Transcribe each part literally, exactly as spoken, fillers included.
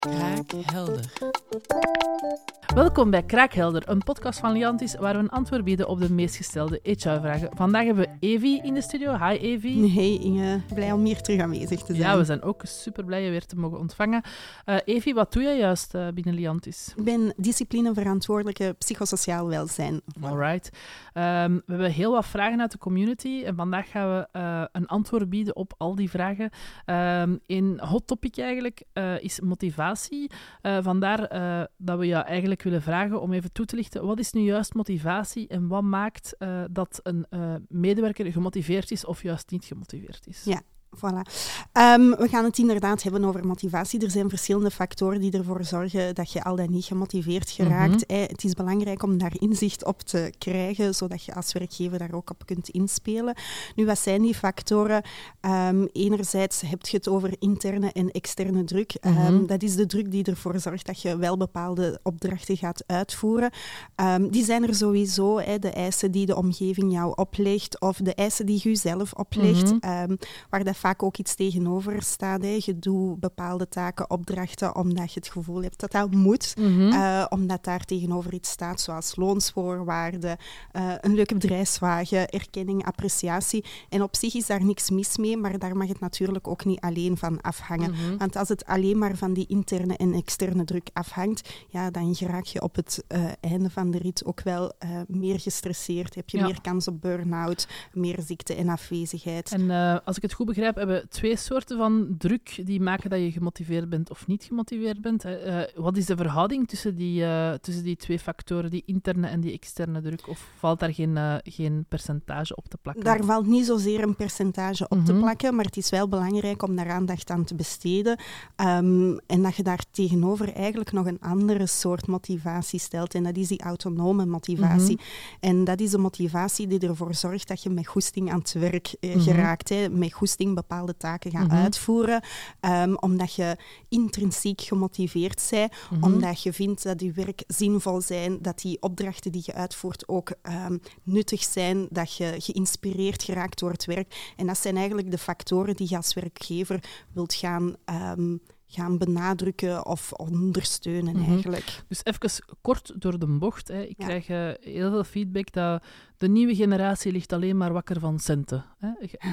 Kraakhelder. Welkom bij Kraakhelder, een podcast van Liantis waar we een antwoord bieden op de meest gestelde H R-vragen. Vandaag hebben we Evie in de studio. Hi Evie. Hey Inge, blij om hier terug aanwezig te zijn. Ja, we zijn ook super blij je weer te mogen ontvangen. Uh, Evie, wat doe jij juist uh, binnen Liantis? Ik ben disciplineverantwoordelijke psychosociaal welzijn. Alright. Um, we hebben heel wat vragen uit de community en vandaag gaan we uh, een antwoord bieden op al die vragen. Um, een hot topic eigenlijk uh, is motivatie. Uh, vandaar uh, dat we jou eigenlijk willen vragen om even toe te lichten. Wat is nu juist motivatie en wat maakt uh, dat een uh, medewerker gemotiveerd is of juist niet gemotiveerd is? Ja. Voilà. Um, we gaan het inderdaad hebben over motivatie. Er zijn verschillende factoren die ervoor zorgen dat je al dan niet gemotiveerd geraakt. Mm-hmm. Het is belangrijk om daar inzicht op te krijgen, zodat je als werkgever daar ook op kunt inspelen. Nu, wat zijn die factoren? Um, enerzijds heb je het over interne en externe druk. Mm-hmm. Um, dat is de druk die ervoor zorgt dat je wel bepaalde opdrachten gaat uitvoeren. Um, die zijn er sowieso, hè, de eisen die de omgeving jou oplegt of de eisen die je zelf oplegt, mm-hmm. um, waar dat vaak ook iets tegenover staat. Hè. Je doet bepaalde taken, opdrachten, omdat je het gevoel hebt dat dat moet. Mm-hmm. Uh, omdat daar tegenover iets staat, zoals loonsvoorwaarden, uh, een leuke bedrijfswagen, erkenning, appreciatie. En op zich is daar niks mis mee, maar daar mag het natuurlijk ook niet alleen van afhangen. Mm-hmm. Want als het alleen maar van die interne en externe druk afhangt, ja, dan raak je op het uh, einde van de rit ook wel uh, meer gestresseerd. Heb je ja. meer kans op burn-out, meer ziekte en afwezigheid. En uh, als ik het goed begrijp, hebben we twee soorten van druk die maken dat je gemotiveerd bent of niet gemotiveerd bent. Uh, wat is de verhouding tussen die, uh, tussen die twee factoren, die interne en die externe druk? Of valt daar geen, uh, geen percentage op te plakken? Daar valt niet zozeer een percentage op mm-hmm. te plakken, maar het is wel belangrijk om daar aandacht aan te besteden. Um, en dat je daar tegenover eigenlijk nog een andere soort motivatie stelt. En dat is die autonome motivatie. Mm-hmm. En dat is de motivatie die ervoor zorgt dat je met goesting aan het werk uh, mm-hmm. geraakt. Hè, met goesting bepaalde taken gaan mm-hmm. uitvoeren, um, omdat je intrinsiek gemotiveerd bent, mm-hmm. omdat je vindt dat je werk zinvol zijn, dat die opdrachten die je uitvoert ook um, nuttig zijn, dat je geïnspireerd geraakt door het werk. En dat zijn eigenlijk de factoren die je als werkgever wilt gaan um, gaan benadrukken of ondersteunen mm-hmm. eigenlijk. Dus even kort door de bocht. Hè. Ik ja. krijg uh, heel veel feedback dat de nieuwe generatie ligt alleen maar wakker van centen. Hè.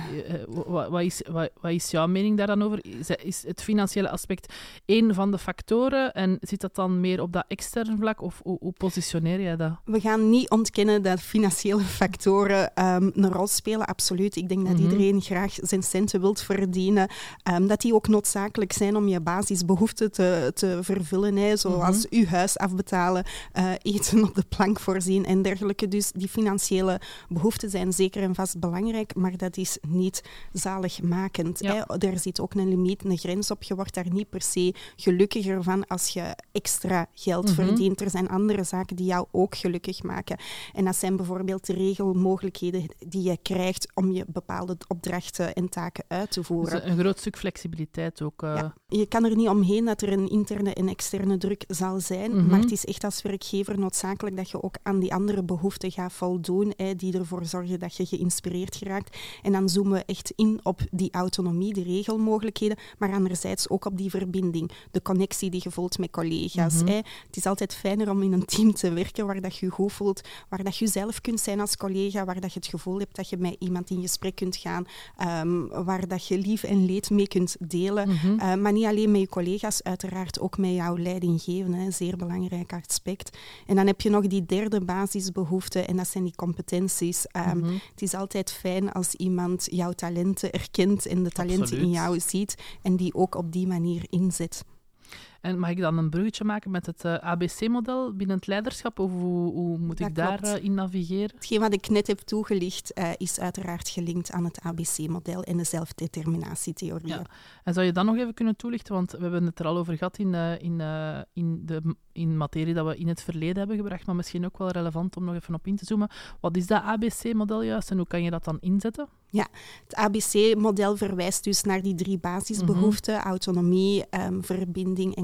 Wat, wat, is, wat, wat is jouw mening daar dan over? Is, is het financiële aspect één van de factoren en zit dat dan meer op dat externe vlak of hoe, hoe positioneer jij dat? We gaan niet ontkennen dat financiële factoren um, een rol spelen, absoluut. Ik denk dat mm-hmm. iedereen graag zijn centen wilt verdienen, um, dat die ook noodzakelijk zijn om je basisbehoeften te, te vervullen, hè, zoals mm-hmm. uw huis afbetalen, uh, eten op de plank voorzien en dergelijke. Dus die financiële behoeften zijn zeker en vast belangrijk, maar dat is niet zaligmakend. Ja. Hè. Er zit ook een limiet, een grens op. Je wordt daar niet per se gelukkiger van als je extra geld mm-hmm. verdient. Er zijn andere zaken die jou ook gelukkig maken. En dat zijn bijvoorbeeld de regelmogelijkheden die je krijgt om je bepaalde opdrachten en taken uit te voeren. Dus een groot stuk flexibiliteit ook. Uh... Ja. Je kan er niet omheen dat er een interne en externe druk zal zijn, mm-hmm. maar het is echt als werkgever noodzakelijk dat je ook aan die andere behoeften gaat voldoen, hè, die ervoor zorgen dat je geïnspireerd geraakt. En dan zoomen we echt in op die autonomie, die regelmogelijkheden, maar anderzijds ook op die verbinding, de connectie die je voelt met collega's. Mm-hmm. Hè. Het is altijd fijner om in een team te werken waar dat je je goed voelt, waar dat je zelf kunt zijn als collega, waar dat je het gevoel hebt dat je met iemand in gesprek kunt gaan, um, waar dat je lief en leed mee kunt delen, mm-hmm. uh, maar niet alleen met je collega's, uiteraard ook met jouw leidinggevende, een zeer belangrijk aspect. En dan heb je nog die derde basisbehoefte en dat zijn die competenties. Um, mm-hmm. Het is altijd fijn als iemand jouw talenten erkent en de talenten Absoluut. in jou ziet en die ook op die manier inzet. En mag ik dan een bruggetje maken met het uh, A B C-model binnen het leiderschap? Of hoe, hoe moet ik daarin uh, navigeren? Hetgeen wat ik net heb toegelicht uh, is uiteraard gelinkt aan het A B C-model en de zelfdeterminatietheorie. Ja. En zou je dat nog even kunnen toelichten? Want we hebben het er al over gehad in, uh, in, uh, in, de, in materie dat we in het verleden hebben gebracht, maar misschien ook wel relevant om nog even op in te zoomen. Wat is dat A B C-model juist en hoe kan je dat dan inzetten? Ja, het A B C-model verwijst dus naar die drie basisbehoeften, mm-hmm. autonomie, um, verbinding en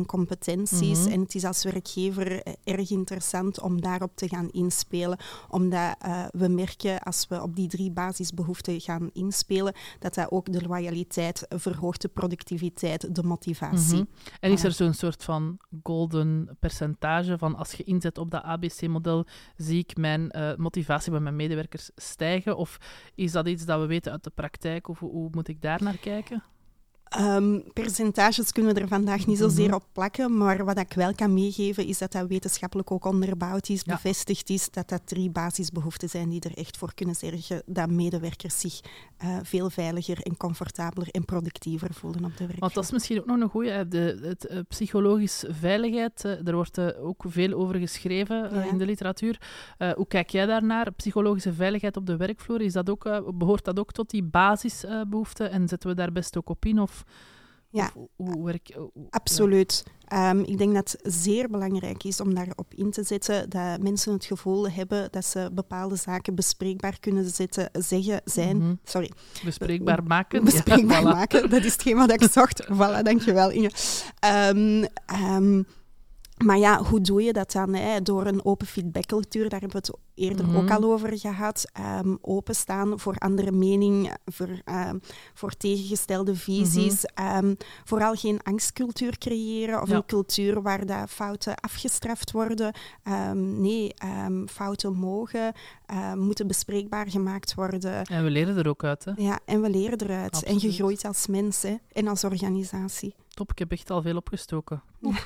en competenties. Mm-hmm. En het is als werkgever erg interessant om daarop te gaan inspelen. Omdat uh, we merken, als we op die drie basisbehoeften gaan inspelen, dat dat ook de loyaliteit verhoogt, de productiviteit, de motivatie. Mm-hmm. En is er zo'n soort van golden percentage van als je inzet op dat A B C-model, zie ik mijn uh, motivatie bij mijn medewerkers stijgen? Of is dat iets dat we weten uit de praktijk? Of hoe, hoe moet ik daar naar kijken? Um, percentages kunnen we er vandaag niet zozeer mm-hmm. op plakken, maar wat ik wel kan meegeven is dat dat wetenschappelijk ook onderbouwd is, ja. bevestigd is, dat dat drie basisbehoeften zijn die er echt voor kunnen zorgen dat medewerkers zich uh, veel veiliger en comfortabeler en productiever voelen op de werkvloer. Want dat is misschien ook nog een goeie, de, het, uh, psychologisch veiligheid, uh, daar wordt uh, ook veel over geschreven uh, ja. in de literatuur. Uh, hoe kijk jij daarnaar? Psychologische veiligheid op de werkvloer, is dat ook, uh, behoort dat ook tot die basisbehoeften uh, en zetten we daar best ook op in? Of Ja, Hoe, hoe werk, hoe, absoluut. Ja. Um, ik denk dat het zeer belangrijk is om daarop in te zetten dat mensen het gevoel hebben dat ze bepaalde zaken bespreekbaar kunnen zetten, zeggen, zijn. Mm-hmm. Sorry. Bespreekbaar maken. Bespreekbaar ja, voilà. maken, dat is hetgeen wat ik zocht. Voilà, dankjewel Inge. Um, um, Maar ja, hoe doe je dat dan? Hè? Door een open feedbackcultuur, daar hebben we het eerder mm-hmm. ook al over gehad. Um, openstaan voor andere mening, voor, um, voor tegengestelde visies. Mm-hmm. Um, vooral geen angstcultuur creëren of ja. een cultuur waar dat fouten afgestraft worden. Um, nee, um, fouten mogen, um, moeten bespreekbaar gemaakt worden. En we leren er ook uit, hè? Ja, en we leren eruit. Absoluut. En je groeit als mens, hè? En als organisatie. Top, ik heb echt al veel opgestoken.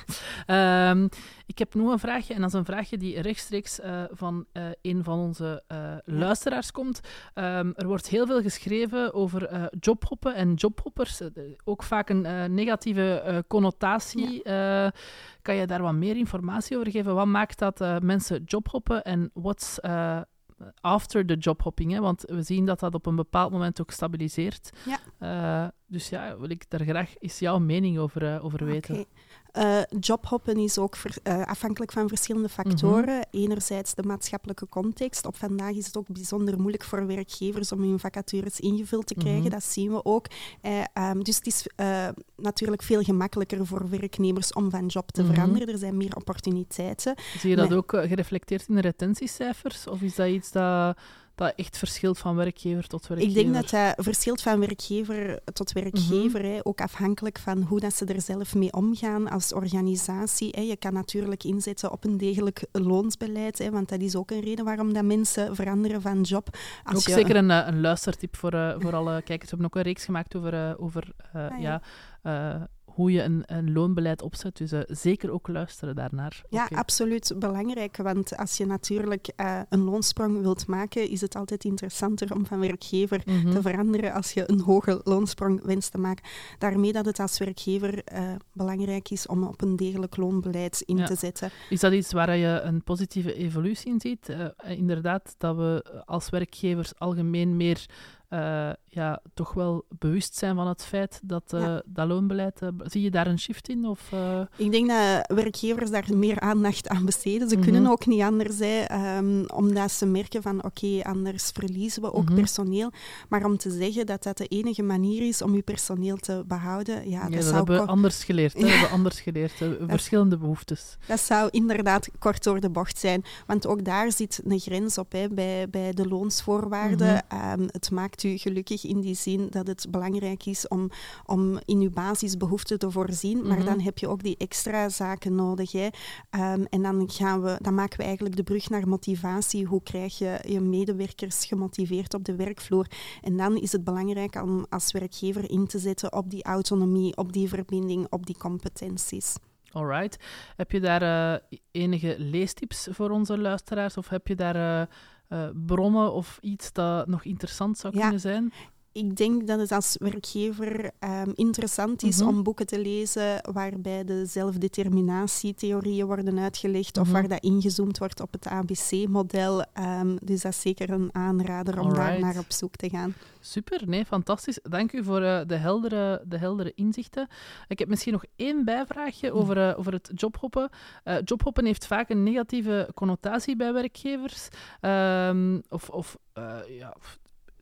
um, ik heb nog een vraagje, en dat is een vraagje die rechtstreeks uh, van uh, een van onze uh, luisteraars komt. Um, er wordt heel veel geschreven over uh, jobhoppen en jobhoppers. Uh, ook vaak een uh, negatieve uh, connotatie. Ja. Uh, kan je daar wat meer informatie over geven? Wat maakt dat uh, mensen jobhoppen en what's uh, after the jobhopping? Hè? Want we zien dat dat op een bepaald moment ook stabiliseert. Ja. Uh, dus ja, wil ik daar graag eens jouw mening over, uh, over weten. Okay. Uh, jobhoppen is ook ver, uh, afhankelijk van verschillende factoren. Mm-hmm. Enerzijds de maatschappelijke context. Op vandaag is het ook bijzonder moeilijk voor werkgevers om hun vacatures ingevuld te krijgen. Mm-hmm. Dat zien we ook. Uh, um, dus het is uh, natuurlijk veel gemakkelijker voor werknemers om van job te mm-hmm. veranderen. Er zijn meer opportuniteiten. Zie je dat maar... ook uh, gereflecteerd in de retentiecijfers? Of is dat iets dat... dat echt verschilt van werkgever tot werkgever? Ik denk dat dat verschilt van werkgever tot werkgever. Mm-hmm. Hè. Ook afhankelijk van hoe dat ze er zelf mee omgaan als organisatie. Hè. Je kan natuurlijk inzetten op een degelijk loonsbeleid, hè, want dat is ook een reden waarom dat mensen veranderen van job. Als ook je... zeker een, een luistertip voor, uh, voor alle kijkers. We hebben ook een reeks gemaakt over... Uh, over uh, ah, ja. ja uh, hoe je een, een loonbeleid opzet. Dus uh, zeker ook luisteren daarnaar. Ja, okay. absoluut belangrijk. Want als je natuurlijk uh, een loonsprong wilt maken, is het altijd interessanter om van werkgever mm-hmm. te veranderen als je een hoge loonsprong wenst te maken. Daarmee dat het als werkgever uh, belangrijk is om op een degelijk loonbeleid in ja. te zetten. Is dat iets waar je een positieve evolutie in ziet? Uh, inderdaad, dat we als werkgevers algemeen meer... Uh, ja, toch wel bewust zijn van het feit dat uh, ja. dat loonbeleid... Uh, zie je daar een shift in? Of, uh... Ik denk dat werkgevers daar meer aandacht aan besteden. Ze mm-hmm. kunnen ook niet anders, hè, um, omdat ze merken van oké, okay, anders verliezen we ook mm-hmm. personeel. Maar om te zeggen dat dat de enige manier is om je personeel te behouden... Ja, ja, dat, dat zou hebben we ko- anders geleerd. Hè? Ja. We hebben anders geleerd. Hè? Verschillende behoeftes. Dat zou inderdaad kort door de bocht zijn. Want ook daar zit een grens op, hè, bij, bij de loonsvoorwaarden. Mm-hmm. Um, het maakt u gelukkig in die zin dat het belangrijk is om, om in uw basisbehoeften te voorzien. Mm-hmm. Maar dan heb je ook die extra zaken nodig. Hè. Um, en dan, gaan we, dan maken we eigenlijk de brug naar motivatie. Hoe krijg je je medewerkers gemotiveerd op de werkvloer? En dan is het belangrijk om als werkgever in te zetten op die autonomie, op die verbinding, op die competenties. Alright. Heb je daar uh, enige leestips voor onze luisteraars? Of heb je daar... Uh, Uh, bronnen of iets dat nog interessant zou ja, kunnen zijn? Ik denk dat het als werkgever um, interessant is mm-hmm. om boeken te lezen waarbij de zelfdeterminatietheorieën worden uitgelegd mm-hmm. of waar dat ingezoomd wordt op het A B C-model. Um, dus dat is zeker een aanrader om Alright. daar naar op zoek te gaan. Super, nee, fantastisch. Dank u voor uh, de, heldere, de heldere inzichten. Ik heb misschien nog één bijvraagje over, uh, over het jobhoppen. Uh, jobhoppen heeft vaak een negatieve connotatie bij werkgevers. Um, of... of uh, ja...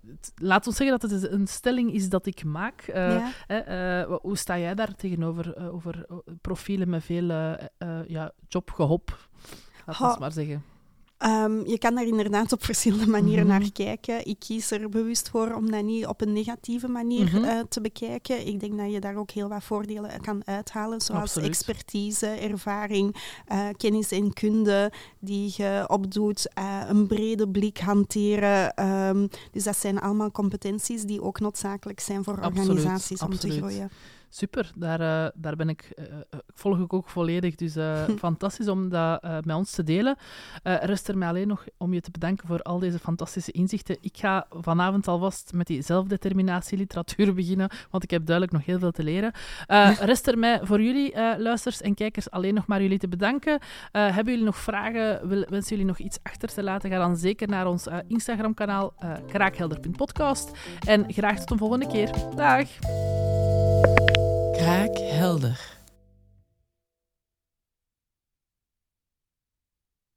laat ons zeggen dat het een stelling is dat ik maak. Uh, ja. eh, uh, hoe sta jij daar tegenover uh, over profielen met veel uh, uh, ja, jobgehop? Laat ons maar zeggen. Um, je kan daar inderdaad op verschillende manieren mm-hmm. naar kijken. Ik kies er bewust voor om dat niet op een negatieve manier mm-hmm. uh, te bekijken. Ik denk dat je daar ook heel wat voordelen kan uithalen, zoals Absoluut. expertise, ervaring, uh, kennis en kunde die je opdoet, uh, een brede blik hanteren. Um, dus dat zijn allemaal competenties die ook noodzakelijk zijn voor Absoluut. organisaties om Absoluut. te groeien. Super, daar, uh, daar ben ik, uh, volg ik ook volledig. Dus uh, fantastisch om dat uh, met ons te delen. Uh, rest er mij alleen nog om je te bedanken voor al deze fantastische inzichten. Ik ga vanavond alvast met die zelfdeterminatieliteratuur beginnen, want ik heb duidelijk nog heel veel te leren. Uh, rest er mij voor jullie, uh, luisters en kijkers, alleen nog maar jullie te bedanken. Uh, hebben jullie nog vragen? Wil, wensen jullie nog iets achter te laten? Ga dan zeker naar ons uh, Instagram-kanaal uh, kraakhelder punt podcast. En graag tot een volgende keer. Dag! Kraakhelder.